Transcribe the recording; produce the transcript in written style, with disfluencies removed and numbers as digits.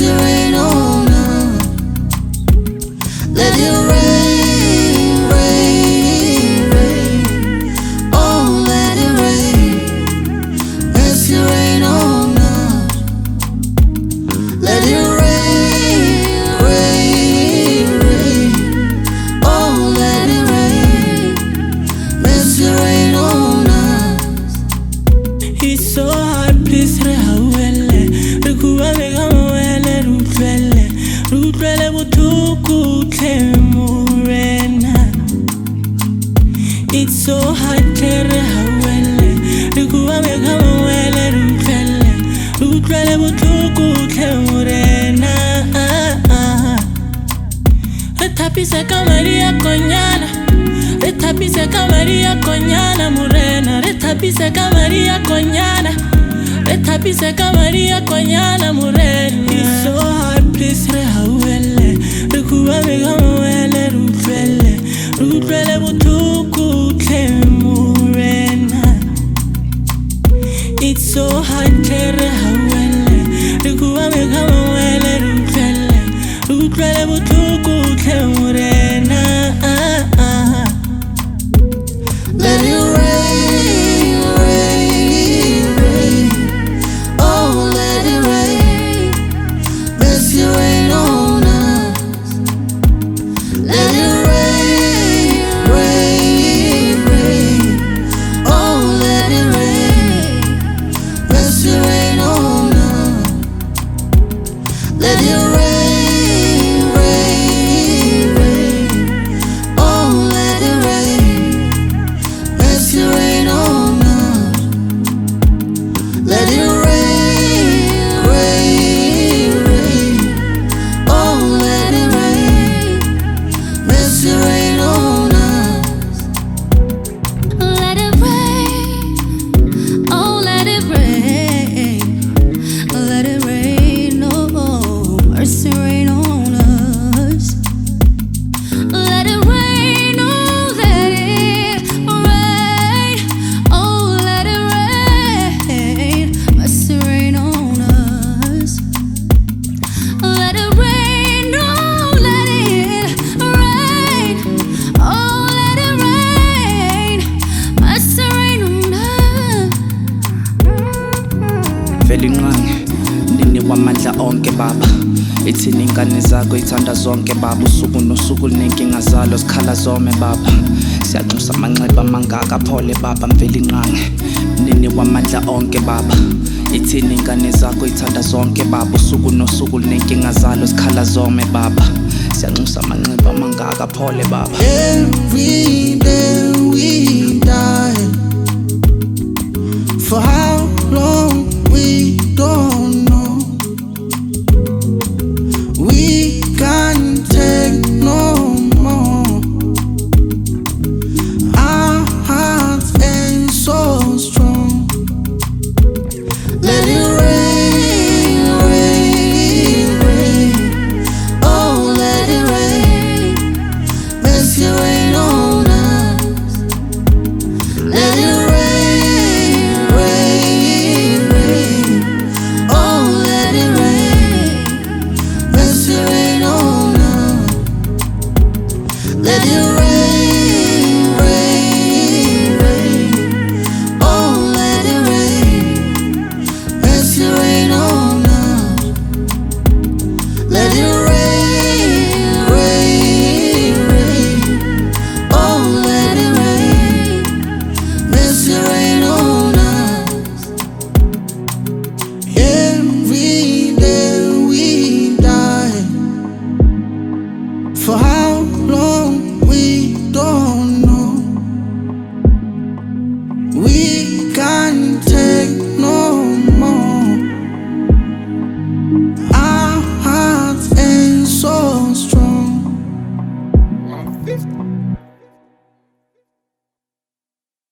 it rain on us. Let it rain, rain, rain. Oh, let it rain. Let it rain on us. Let it rain, rain, rain. Oh, let it rain. Let it rain on us. It's so hard, please rehawele. Rikuwa mega mwele rutwele. Rutwele butuku temurena. It's so hard, rehawele. Rikuwa mega mwele rutwele. Rutwele butuku temurena. Retapise kamaria konyana. Retapise kamaria konyana murena. Retapise kamaria konyana. Retapise kamaria konyana murena. It's so hard, please rehawele. Rikuwa mega mwele rutwele. Rutwele butuku temurena. It's so hard, rehawele. Rikuwa mega mwele rutwele. Rutwele butuku temurena. Let it rain, rain, rain. Oh, let it rain. Let it rain on us. Let it rain, rain, rain. Oh, let it rain. Let it rain on us. Let it rain, rain, rain. Oh, let it rain. Let it rain on us. Let it rain, rain, rain. Oh, let it rain. Let it rain on us. Let it rain, oh let it rain, let it rain, oh mercy rain on us. Let it rain, oh let it rain, oh let it rain, mercy rain on us. Let it rain, oh let it rain, oh let it rain, mercy rain on us. Velinqange nini wamandla onke baba. Ithini ingane zakho ithanda zonke baba. Usuku nosuku linenkinga zalo zikhala zome baba. Siyanxusa amanxeba mangaka phole baba. Mvelinqange nini wamandla onke baba. Ithini ingane zakho ithanda zonke baba. Usuku nosuku linenkinga zalo zikhala zome baba. Siyanxusa amanxeba mangaka phole baba. Every day we die. For how long?